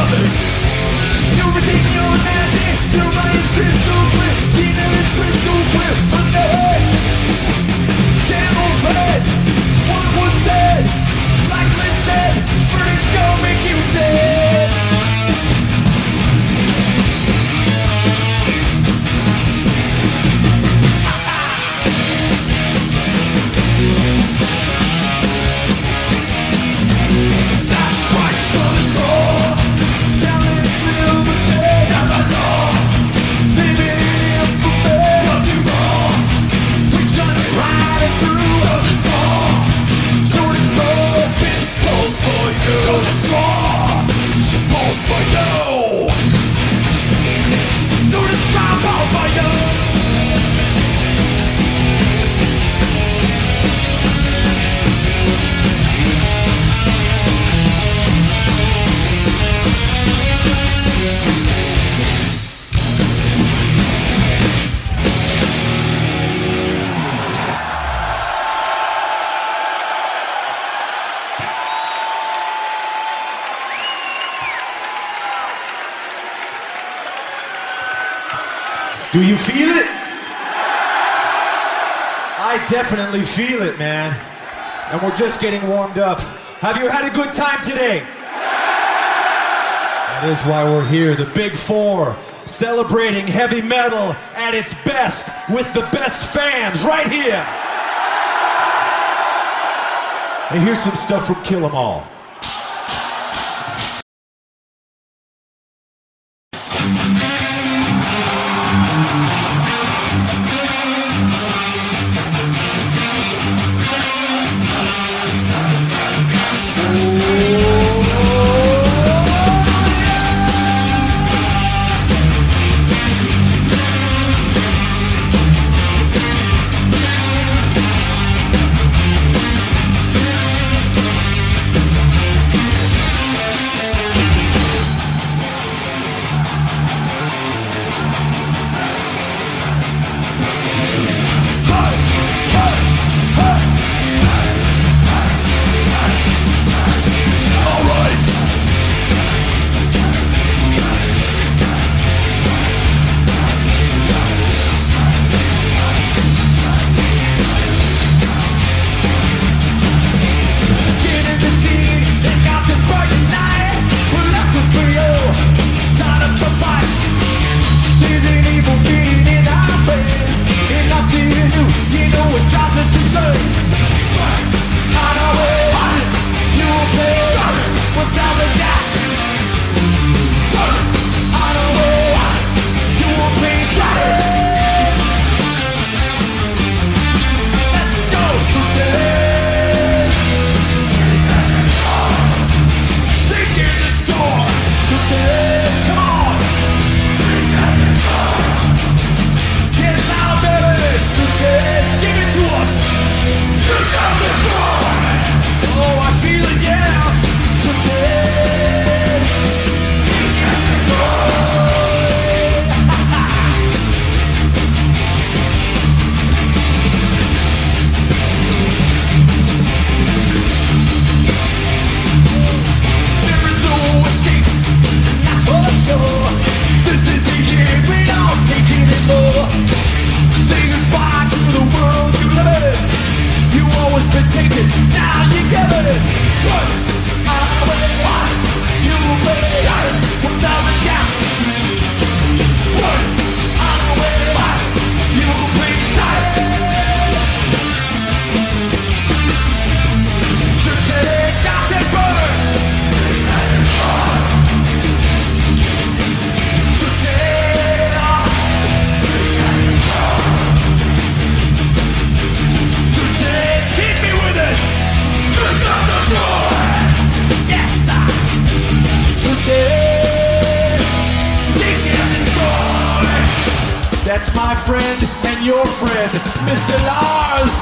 nothing. You retain your humanity. Your mind is crystal clear. Your name is crystal clear. Underhead, channels red. One would said, blacklisted. Vertigo make you dead. That's right, so let's go. Challenge liberty, never know. Living in for me, love you wrong. We shut it right and through. So let's go. So let's go. Been pulled for you. So let's go. Pulled for you. So let's try pulled for you. Do you feel it? I definitely feel it, man. And we're just getting warmed up. Have you had a good time today? That is why we're here, the Big Four, celebrating heavy metal at its best with the best fans right here. And here's some stuff from Kill 'Em All. That's my friend and your friend, Mr. Lars.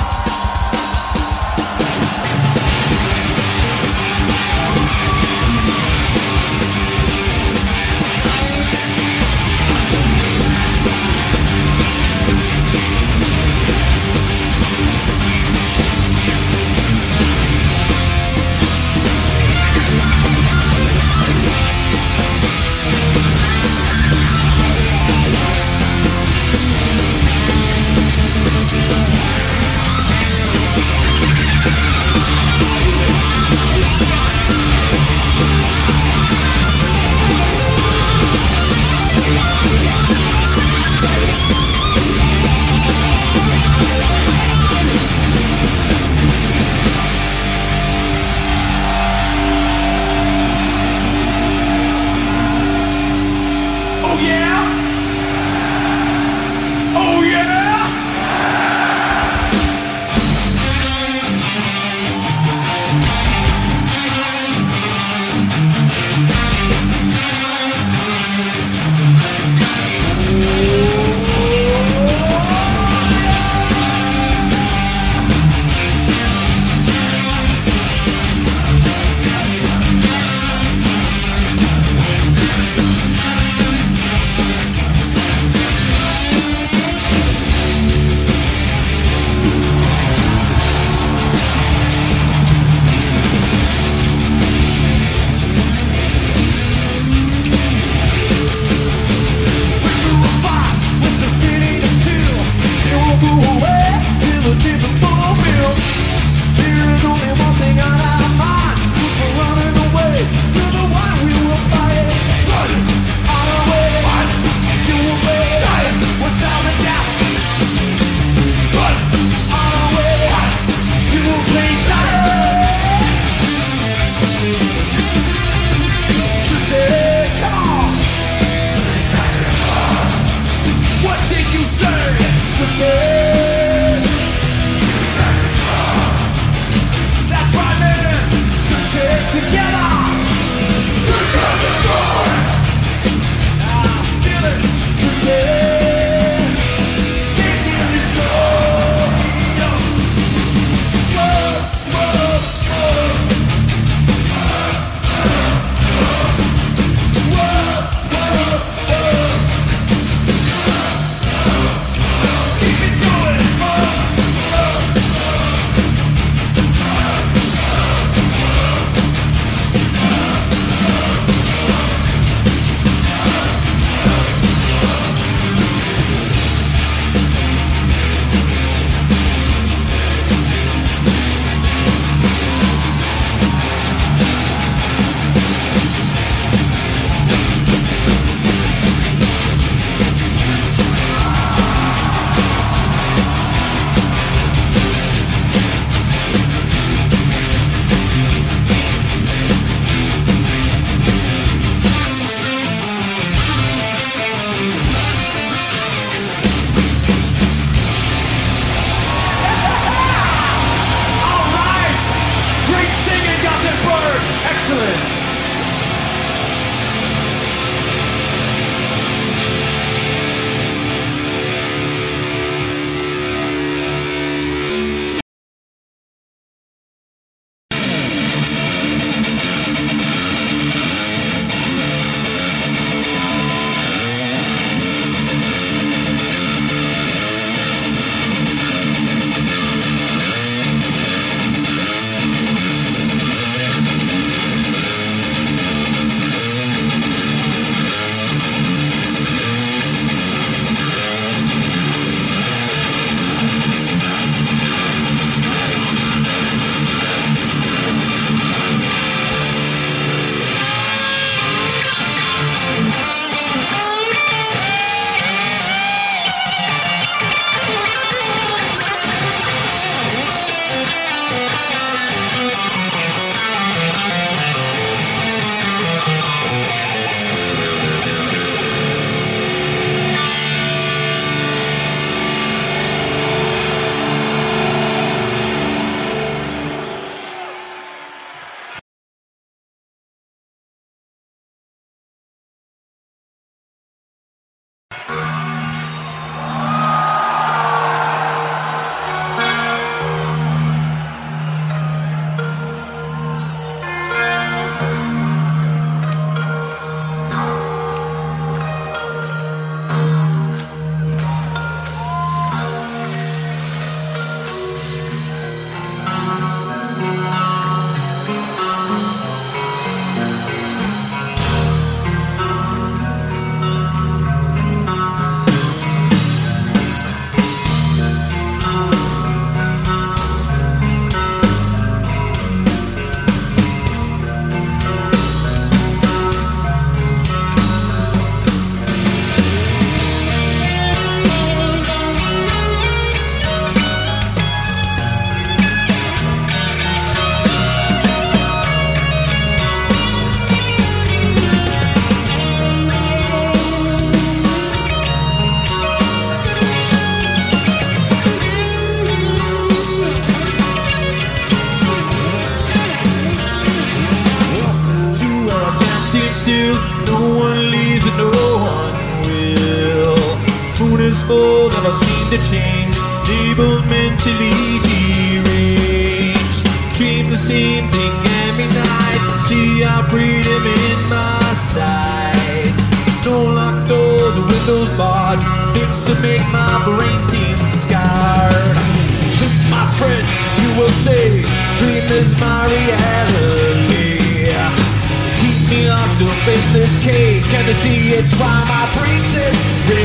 will. No one leaves and no one will. Moon is full, never seem to change. Able mentally deranged. Dream the same thing every night. See our freedom in my sight. No locked doors or windows barred. Things to make my brain seem scarred. Sleep, my friend, you will say. Dream is my reality. Keep me locked up in this cage. Can't you see it's why my brain says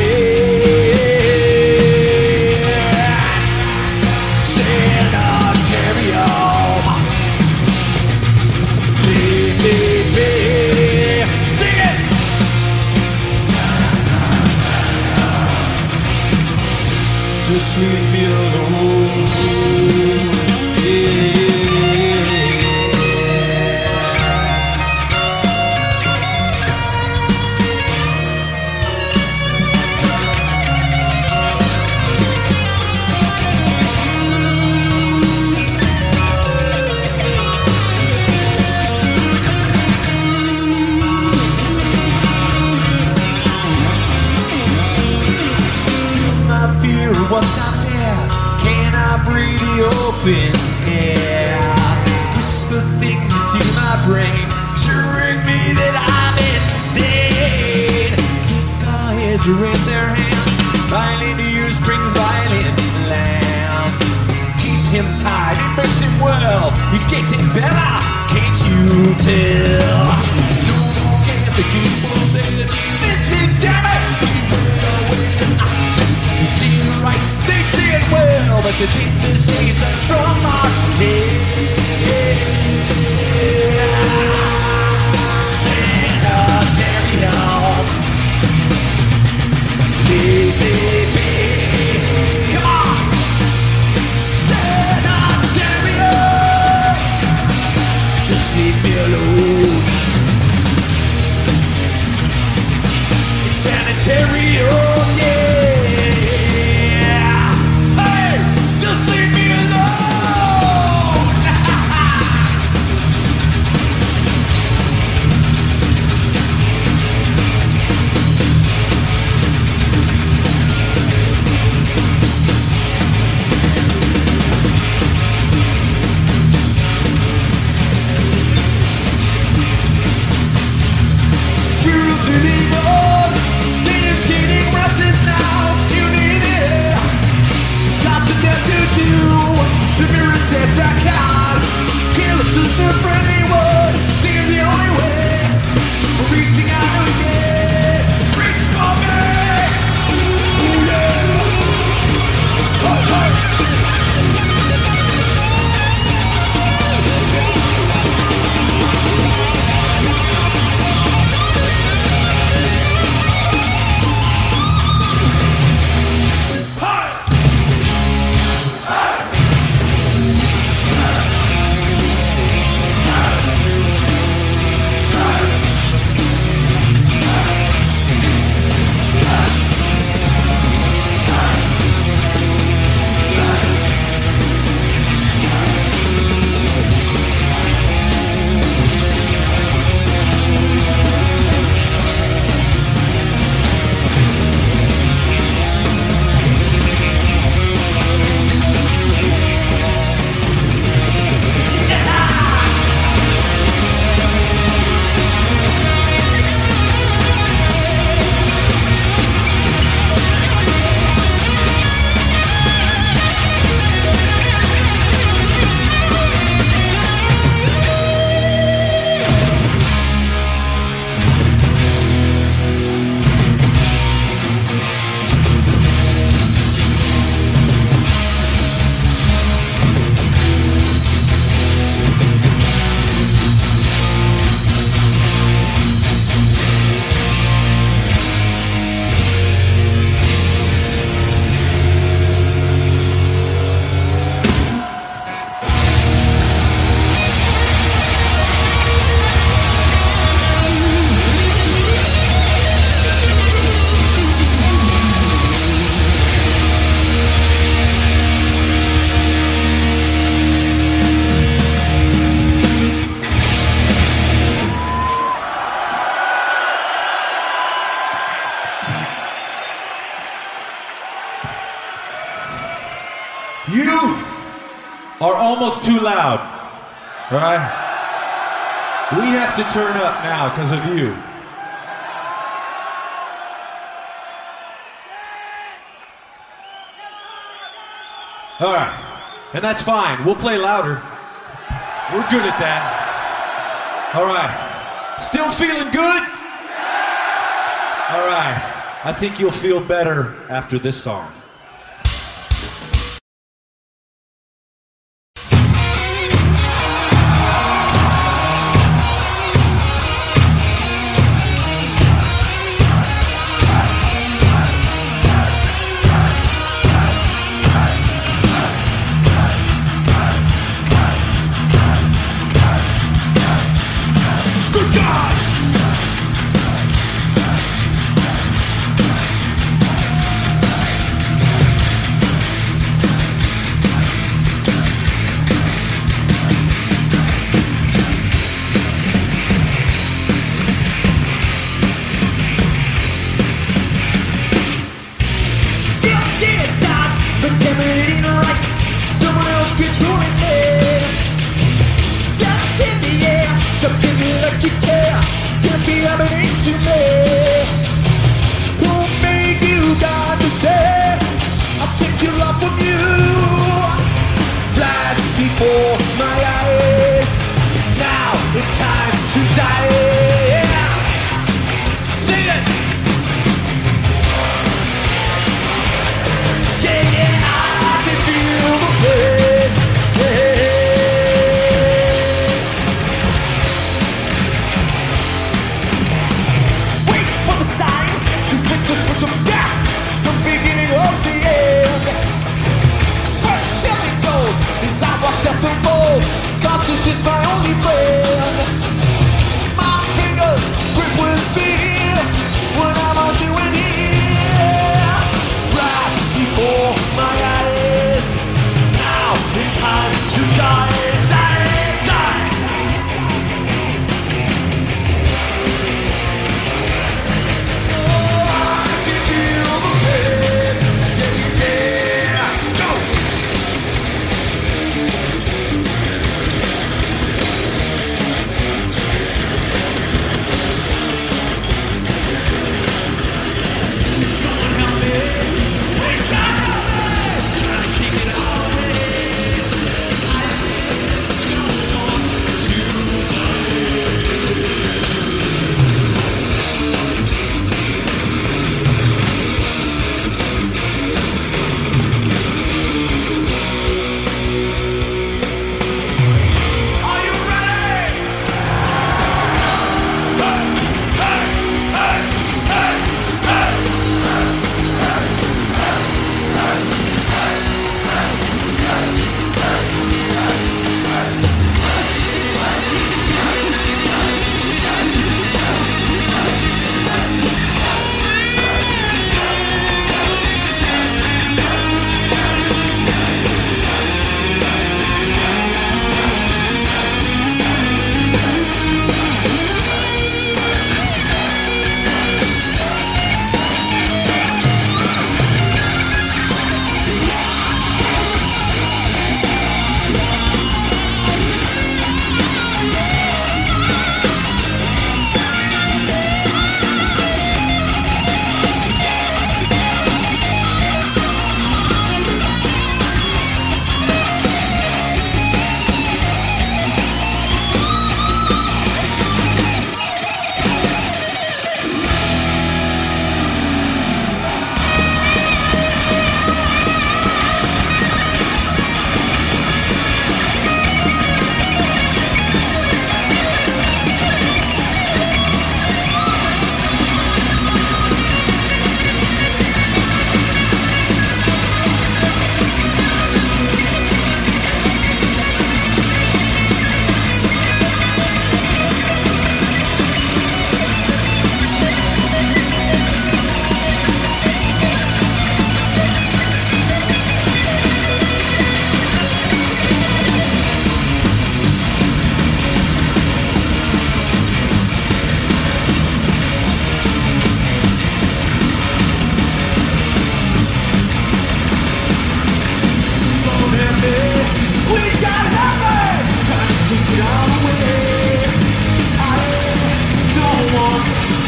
red? Sanitarium. Sing it! Just leave me alone. Yeah. What's out there? Can I breathe the open air? Whisper things into my brain, assuring me that I'm insane. Our heads are in their hands, violin ears brings violin lands. Keep him tight, it makes him well. He's getting better, can't you tell? No more can't the people say it. Listen, damn it, beware when you see it right, they see it well, but they think this saves us from our head. Sanitarium. Baby, come on. Sanitarium. Just leave me alone. It's sanitarium, yeah. Just leave me alone. Through the demon, it's getting restless now. You need it. Lots of them to do. The mirror says back out. Kill it to different anyone. Seems the only way. We're reaching out again. Reach for me. Oh yeah. Hey, hey. are almost too loud. All right? We have to turn up now because of you. All right. And that's fine. We'll play louder. We're good at that. All right. Still feeling good? All right. I think you'll feel better after this song. Good God! Controlling me. Death in the air, something electric chair can't be happening to me. Who made you God to say I'll take your love from you? Flash before my eyes. Now it's time to die. Sing it. Yeah, yeah, I can feel the flame. Switch of death, it's the beginning of the end. Sweat chilling cold, as I watch death unfold. Conscious is my only friend. My fingers grip with fear. What am I doing here? Flash before my eyes. Now it's time to die, die, die.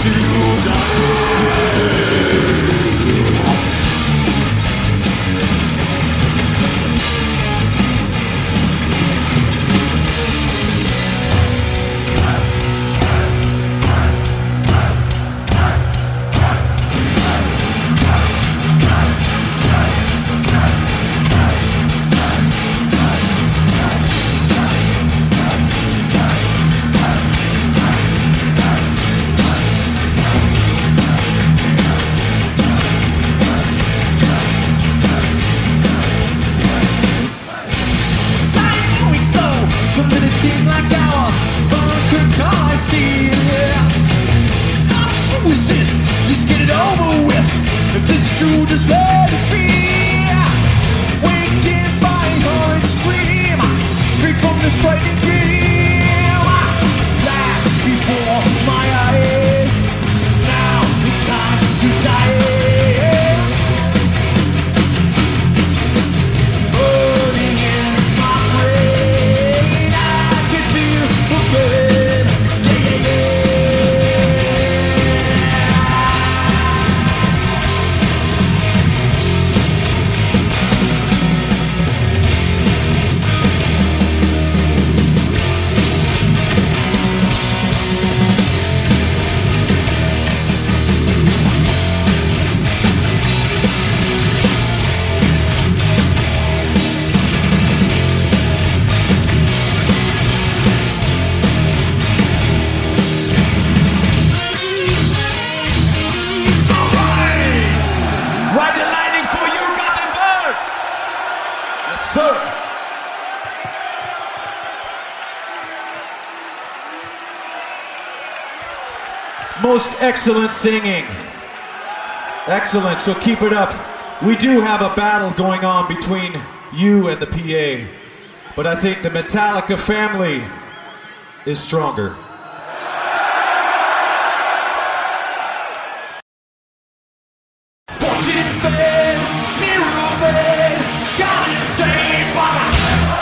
Just let it be. Waking by orange scream, free from this frightening dream. Flash before my eyes. Now it's time to die. Burning in my brain, I can feel the flame. Yeah, yeah, yeah. Sir. Most excellent singing. Excellent, so keep it up. We do have a battle going on between you and the PA, but I think the Metallica family is stronger. Fortune fed, mirror red, got insane, but I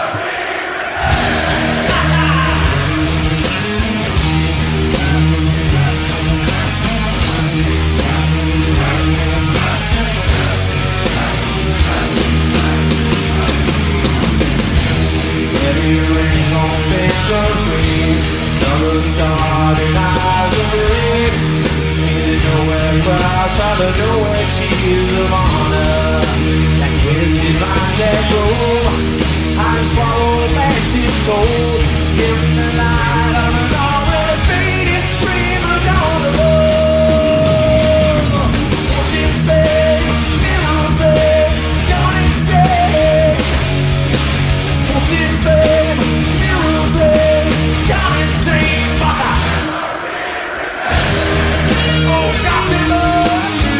heavy rain on fingers ring, another starting eyes of red. Seated nowhere proud, father nowhere cheese of honor. That twisted mind that grow, I swallow magic soul. Dim the light of an already faded prima donna. Fortune fade, mirror fade, gone insane. Fortune fade, mirror fade, gone insane. Oh, nothing more.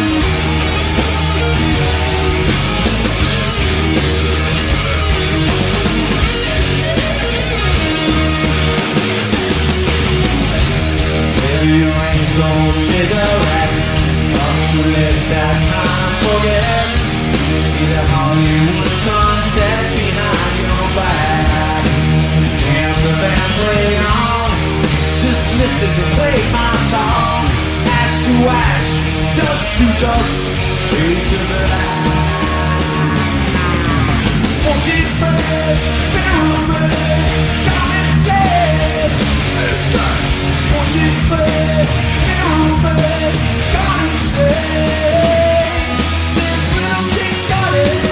Heavy rain, sold cigarettes, up to lips that time forgets. See the Hollywood sunset behind your back. Damn, the band play on. Just listen to play my song. Ash to ash, dust to dust, fade to the light. Fortune fade, mirror fade, gone insane. Fortune fade, mirror fade, gone insane. This little thing got it.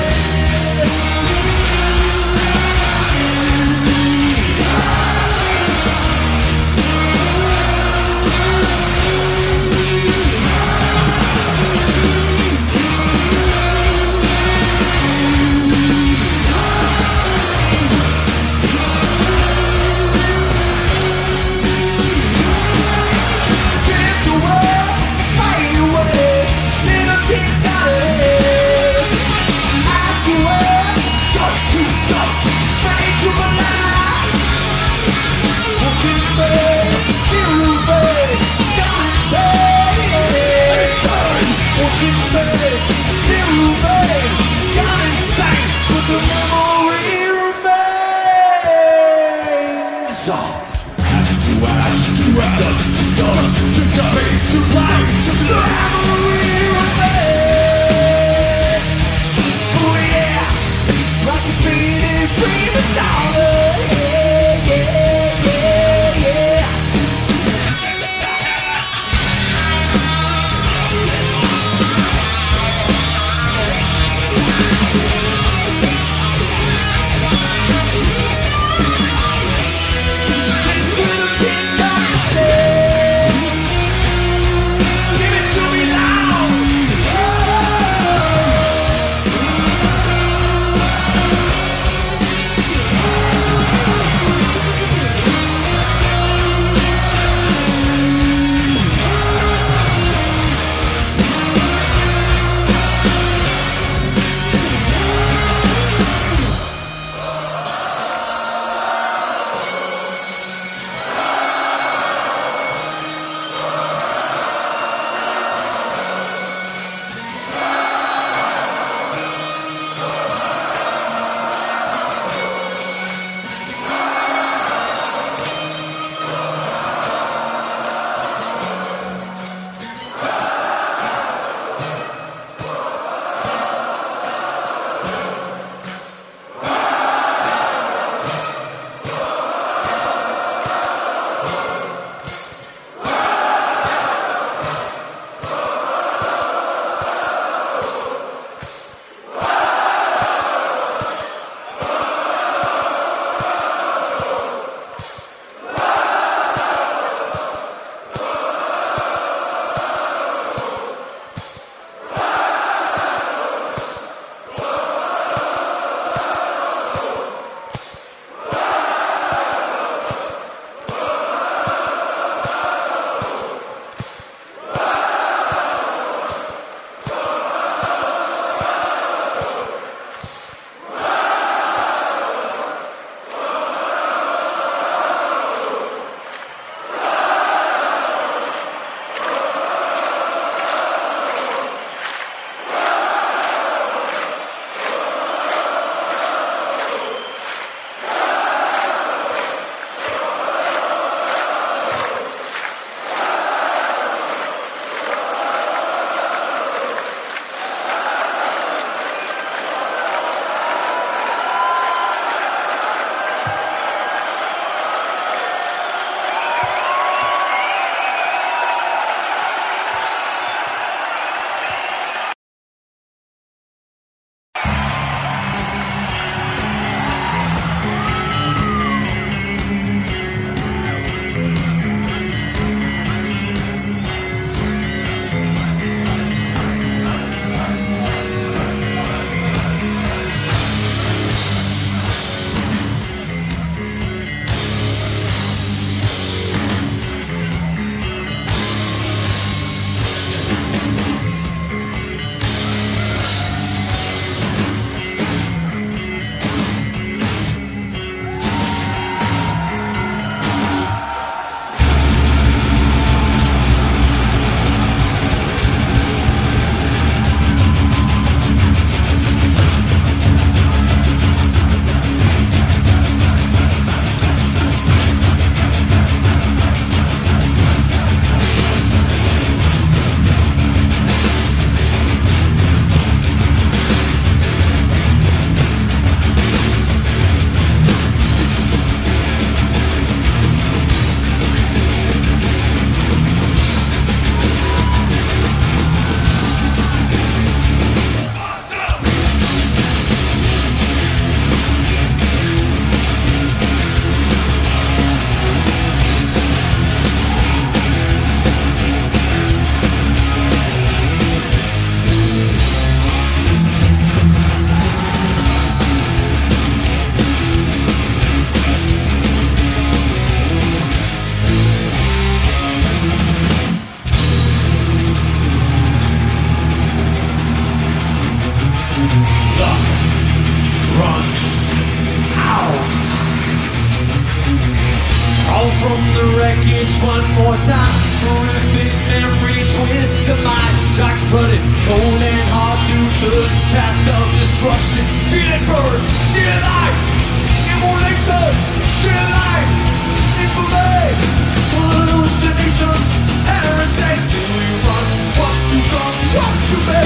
certain path of destruction. Feel it burn, still alive. Immolation, still alive. Infamy, hallucination, heresy. Still we run. What's to come? What's to be?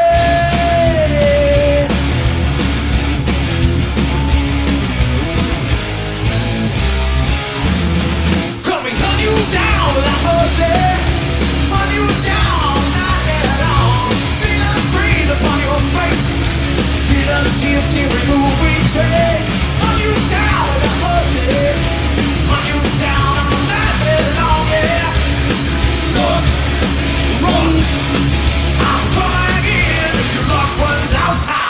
Cause we hunt you down without mercy. Hunt you down, not that long. Feel us breathe upon your face. Feel us shift every move we trace. Hunt you down without mercy. Hunt you down, not that long, yeah. Look, runs. I'll come again if your luck runs out time.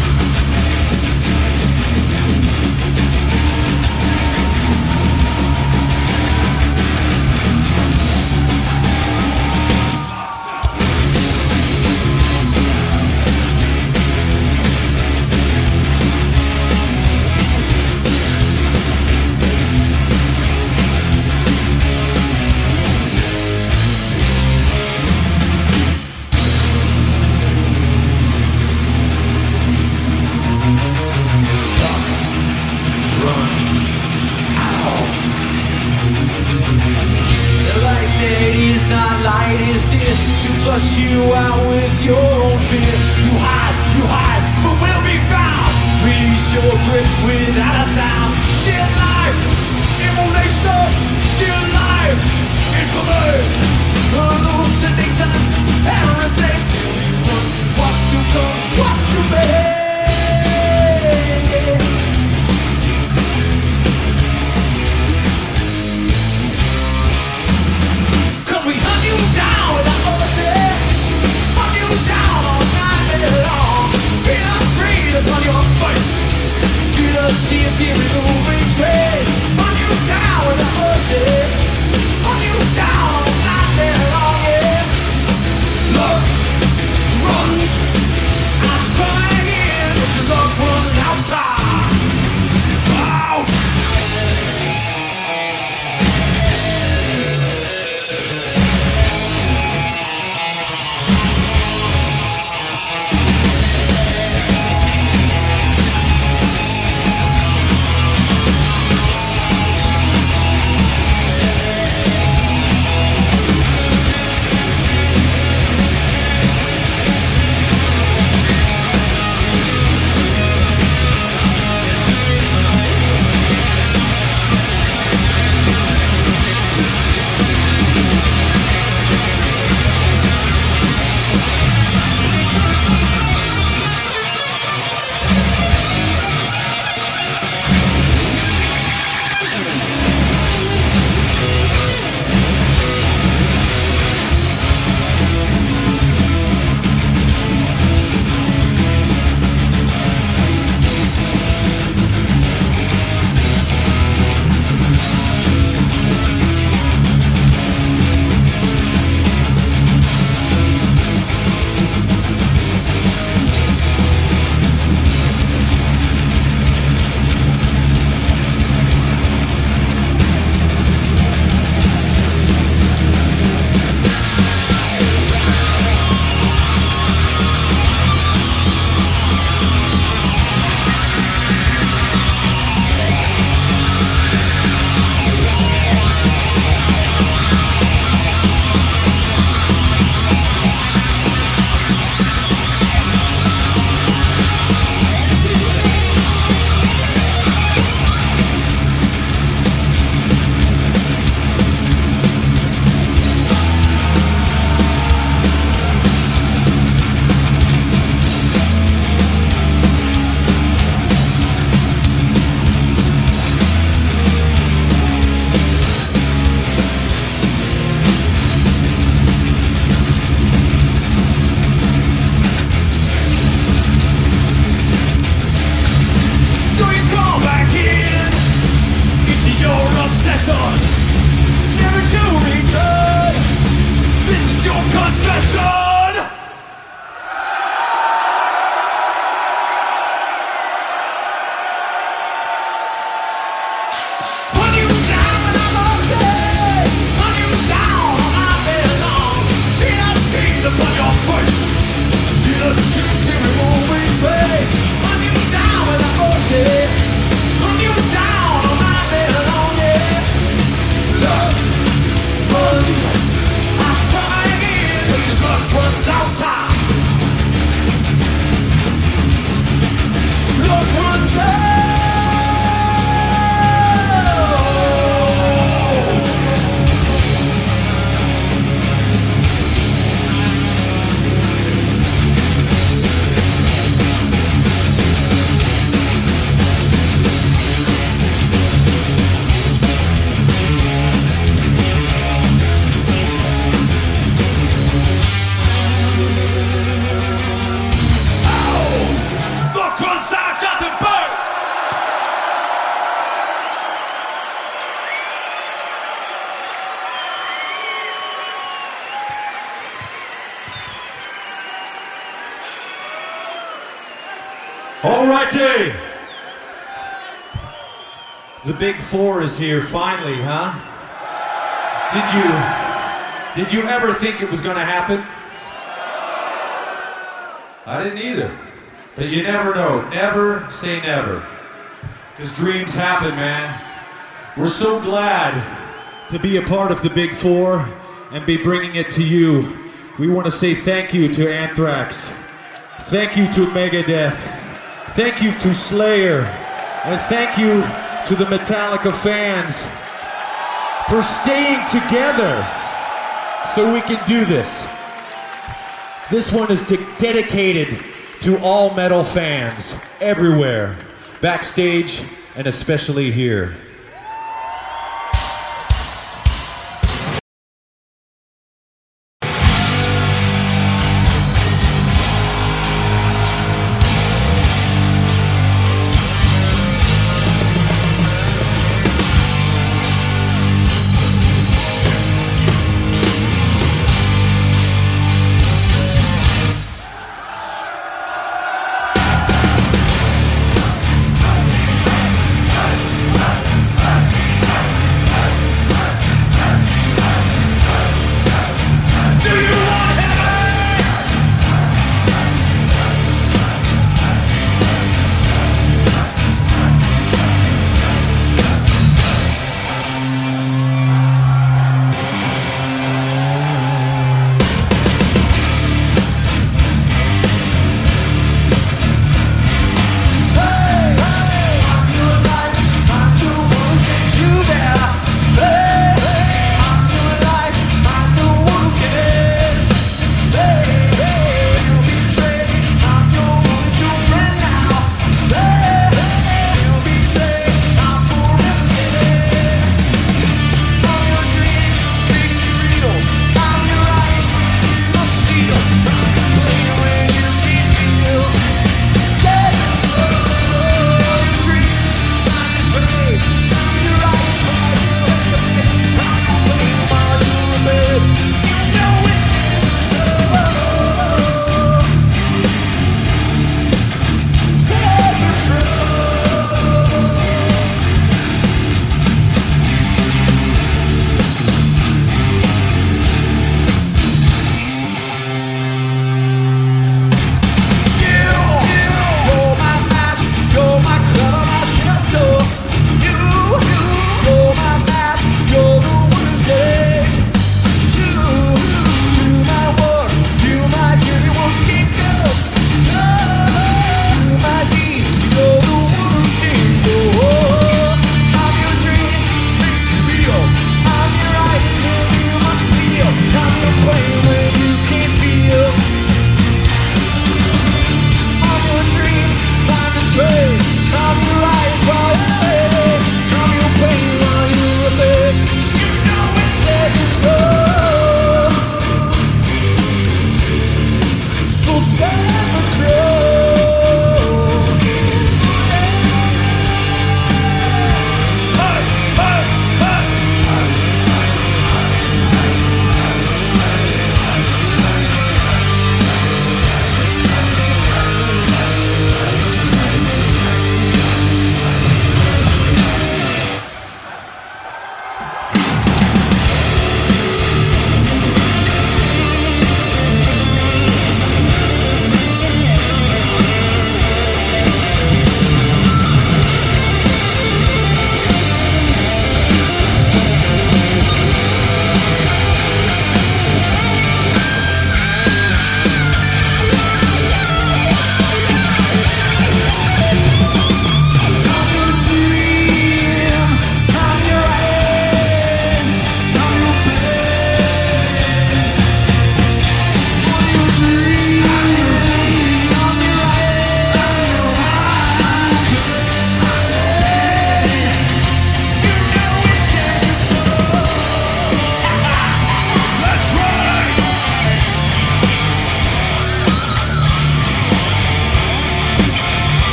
Flush you out with your own fear. You hide, but we'll be found. Release your grip without a sound. Still alive, immolation. Still alive, infamy. Hallucination, heresy. Still you run. What's to come? What's to be? We hunt you down without mercy. Hunt you down all night long. Feel us breathe upon your face. Feel us shift every move we trace. Hunt you down without mercy. Hunt you down all night long, yeah. Look, runs. I'm crying in, but your love runs out time. Out. Alrighty. The Big Four is here finally, huh? Did you ever think it was gonna happen? I didn't either. But you never know. Never say never. Because dreams happen, man. We're so glad to be a part of the Big Four and be bringing it to you. We want to say thank you to Anthrax. Thank you to Megadeth. Thank you to Slayer. And thank you to the Metallica fans for staying together so we can do this. This one is dedicated to all metal fans everywhere, backstage and especially here.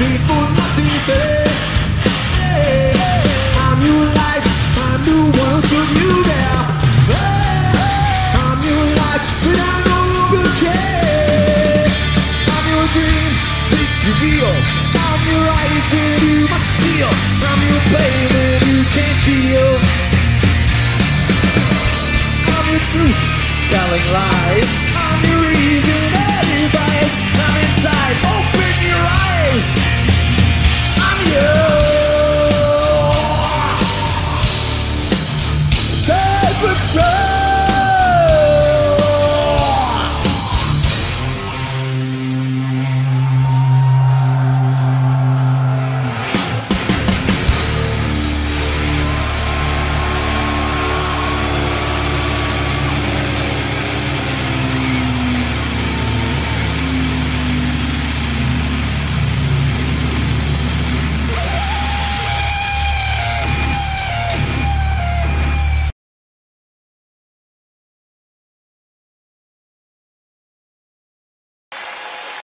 made for nothing's fair. Hey, I'm your life, I'm the one to you there. Hey, I'm your life, but I no longer care. I'm your dream, make you real. I'm your eyes that you must steal. I'm your pain that you can't feel. I'm your truth, telling lies. I'm your reason that you buys. I'm inside, open your eyes. I'm you. Self-betrayal.